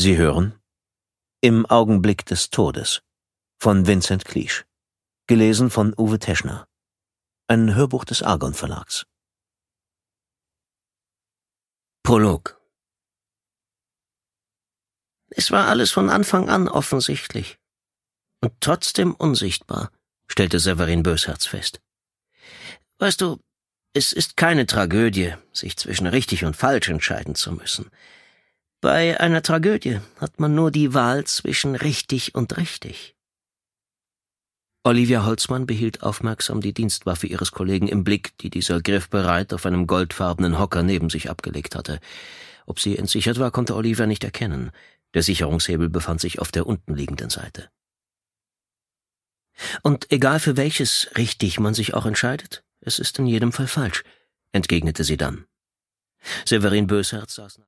Sie hören Im Augenblick des Todes von Vincent Cleage, gelesen von Uwe Teschner, ein Hörbuch des Argon Verlags. Prolog. Es war alles von Anfang an offensichtlich und trotzdem unsichtbar, stellte Severin Bösherz fest. Weißt du, es ist keine Tragödie, sich zwischen richtig und falsch entscheiden zu müssen. Bei einer Tragödie hat man nur die Wahl zwischen richtig und richtig. Olivia Holzmann behielt aufmerksam die Dienstwaffe ihres Kollegen im Blick, die dieser griffbereit auf einem goldfarbenen Hocker neben sich abgelegt hatte. Ob sie entsichert war, konnte Olivia nicht erkennen. Der Sicherungshebel befand sich auf der untenliegenden Seite. Und egal für welches richtig man sich auch entscheidet, es ist in jedem Fall falsch, entgegnete sie dann. Severin Bösherz saß